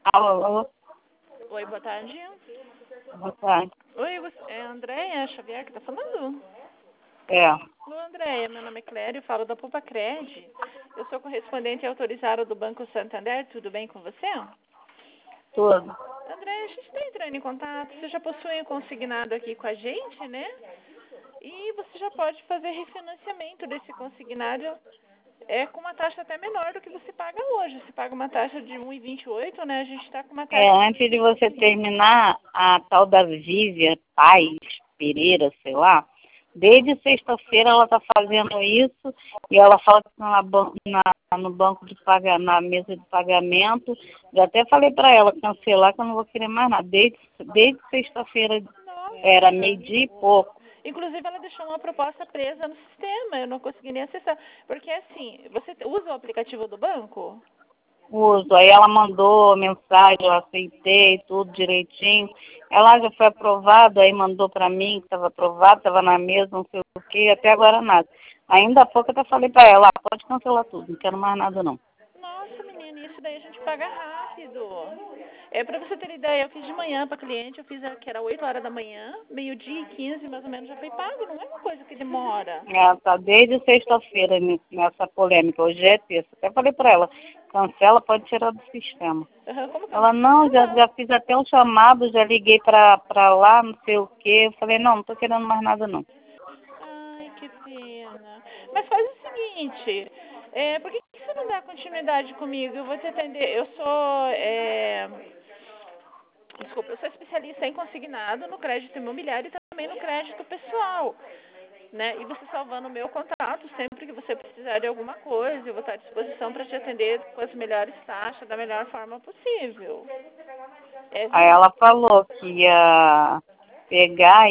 Alô, alô, Oi, boa tarde. boa tarde. Oi, é a Andréia Xavier que tá falando? É, Oi, Andréia, meu nome é Clério, eu falo da Pupacred. Eu sou correspondente autorizada do Banco Santander, tudo bem com você? tudo. Andréia, a gente está entrando em contato, você já possui um consignado aqui com a gente, né? E você já pode fazer refinanciamento desse consignado com uma taxa até menor do que você paga hoje. Você paga uma taxa de 1,28, né? A gente está com uma taxa de Antes de você 1,25. terminar, a tal da Vívia Paz Pereira, sei lá, desde sexta-feira ela está fazendo isso e ela fala que no banco de pagamento, na mesa de pagamento. Já até falei para ela cancelar que eu não vou querer mais nada. Desde sexta-feira era Nossa. meio-dia e pouco. Inclusive, ela deixou uma proposta presa no sistema, eu não consegui nem acessar. Porque, assim, você usa o aplicativo do banco? Uso. Aí ela mandou mensagem, eu aceitei tudo direitinho. Ela já foi aprovado, aí mandou para mim que estava aprovado, estava na mesa, não sei o quê, até agora nada. Ainda há pouco eu até falei para ela, pode cancelar tudo, não quero mais nada não. Nossa, menina, isso daí a gente paga rápido. É pra você ter ideia, eu fiz de manhã pra cliente, eu fiz que era 8 horas da manhã, meio-dia e 15 mais ou menos já foi pago, não é uma coisa que demora. Ela tá desde sexta-feira nessa polêmica, hoje é terça. Até falei para ela, cancela, pode tirar do sistema. Como que eu Ela, vou não, cancelar? já fiz até um chamado, já liguei para lá, não sei o quê. Eu falei, não tô querendo mais nada não. Ai, que pena. Mas faz o seguinte, por que você não dá continuidade comigo? Eu vou te atender. Desculpa, eu sou especialista em consignado no crédito imobiliário e também no crédito pessoal, né? E você salvando o meu contato, sempre que você precisar de alguma coisa, eu vou estar à disposição para te atender com as melhores taxas, da melhor forma possível. Aí ela falou que ia pegar,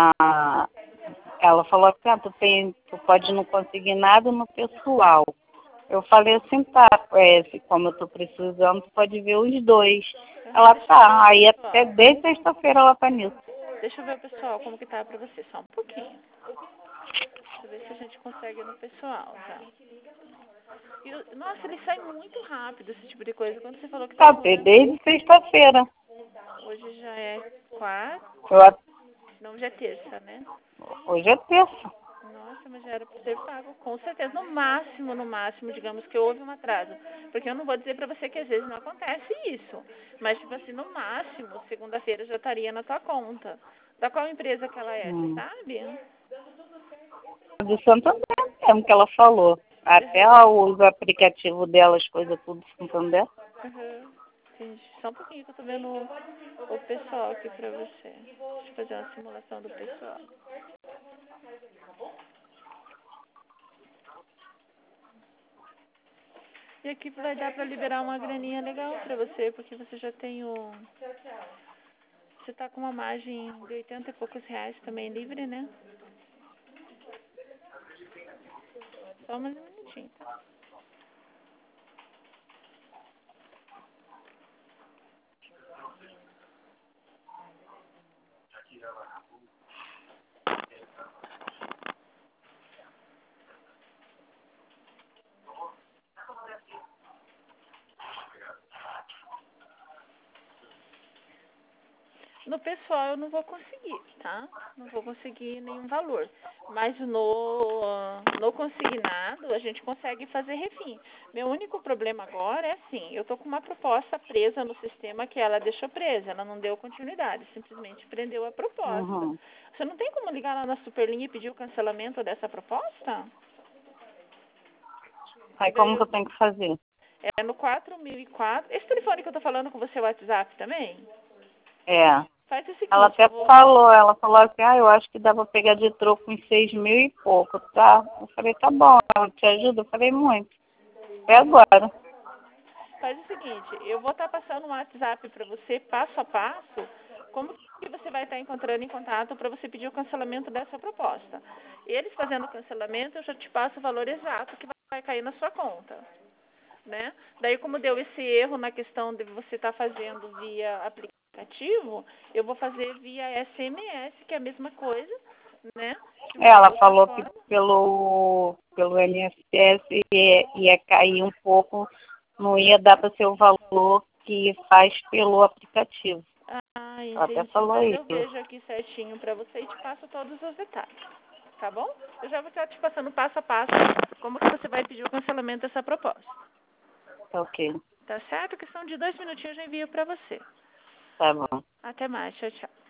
ela falou assim, tu pode não conseguir nada no pessoal. Eu falei assim, tá, como eu tô precisando, tu pode ver os dois. Ela Deixa eu ver tá, o aí até pessoal. desde sexta-feira ela tá nisso. Deixa eu ver o pessoal, como que tá pra você, só um pouquinho. Deixa eu ver se a gente consegue no pessoal, tá? Nossa, ele sai muito rápido, esse tipo de coisa. Quando você falou que tá Tá, fazendo, desde sexta-feira. hoje já é quarta, Eu a- não, já é terça, né? Hoje é terça. Nossa, mas já era pra ter pago, com certeza. No máximo, digamos que houve um atraso. Porque eu não vou dizer pra você que às vezes não acontece isso. Mas, tipo assim, no máximo, segunda-feira já estaria na tua conta. Da qual empresa que ela é, você sabe? Do Santander mesmo que ela falou. Até ela usa o aplicativo dela, as coisas tudo do Santander. Uhum. Entendi. Só um pouquinho que eu tô vendo o pessoal aqui pra você. Deixa eu fazer uma simulação do pessoal. E aqui vai dar pra liberar uma graninha legal pra você, porque você já tem o... Você tá com uma margem de 80 e poucos reais também livre, né? Só mais um minutinho, tá? No pessoal eu não vou conseguir, tá? Não vou conseguir nenhum valor. Mas no consignado a gente consegue fazer refim. Meu único problema agora é assim, eu tô com uma proposta presa no sistema que ela deixou presa, ela não deu continuidade, simplesmente prendeu a proposta. Uhum. Você não tem como ligar lá na Superlinha e pedir o cancelamento dessa proposta? Aí Que daí como que eu tenho que fazer? é no 4004. Esse telefone que eu tô falando com você é o WhatsApp também? É. Faz o Ela seguinte, eu até vou... falou, ela falou assim, eu acho que dá pra pegar de troco uns 6.000 e pouco, tá? Eu falei, tá bom, ela te ajuda? Eu falei, muito. Até agora. Faz o seguinte, eu vou estar passando um WhatsApp para você, passo a passo, como que você vai estar encontrando em contato para você pedir o cancelamento dessa proposta. Eles fazendo o cancelamento, eu já te passo o valor exato que vai cair na sua conta, né? Daí, como deu esse erro na questão de você estar fazendo via aplicativo, eu vou fazer via SMS, que é a mesma coisa, né? De uma Ela outra falou que forma. pelo INSS ia cair um pouco, não ia dar para ser o valor que faz pelo aplicativo. Ela Entendi. até falou Mas isso. eu vejo aqui certinho para você e te passo todos os detalhes. Tá bom? Eu já vou estar te passando passo a passo como que você vai pedir o cancelamento dessa proposta. Ok, Tá certo? Questão de 2 minutinhos eu já envio para você. tá bom. Até mais. Tchau, tchau.